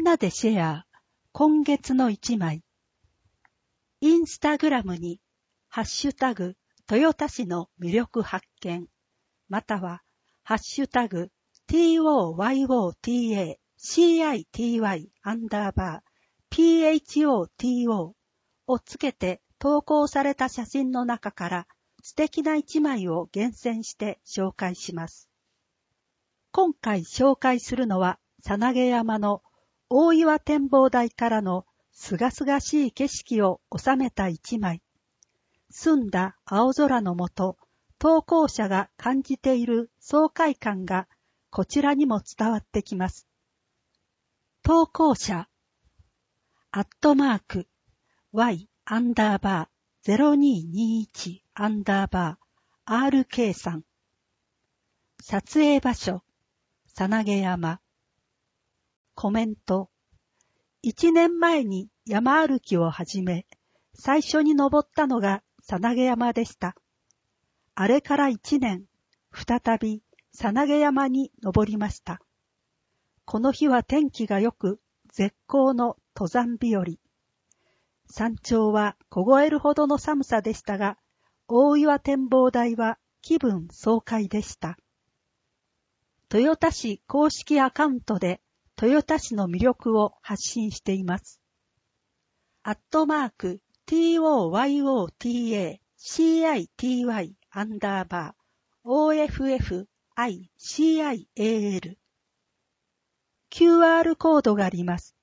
なでシェア、今月の一枚。インスタグラムに、ハッシュタグ、豊田市の魅力発見、または、ハッシュタグ、TOYOTACITY_PHOTO をつけて投稿された写真の中から素敵な一枚を厳選して紹介します。今回紹介するのは、さなげ山の大岩展望台からのすがすがしい景色を収めた一枚。澄んだ青空の下、投稿者が感じている爽快感がこちらにも伝わってきます。投稿者、@y_0221_RK さん。撮影場所、さなげ山。コメント。1年前に山歩きを始め、最初に登ったのがさなげ山でした。あれから1年、再びさなげ山に登りました。この日は天気が良く、絶好の登山日和。山頂は凍えるほどの寒さでしたが、大岩展望台は気分爽快でした。豊田市公式アカウントで豊田市の魅力を発信しています。@TOYOTACITY_OFFICIAL。QR コードがあります。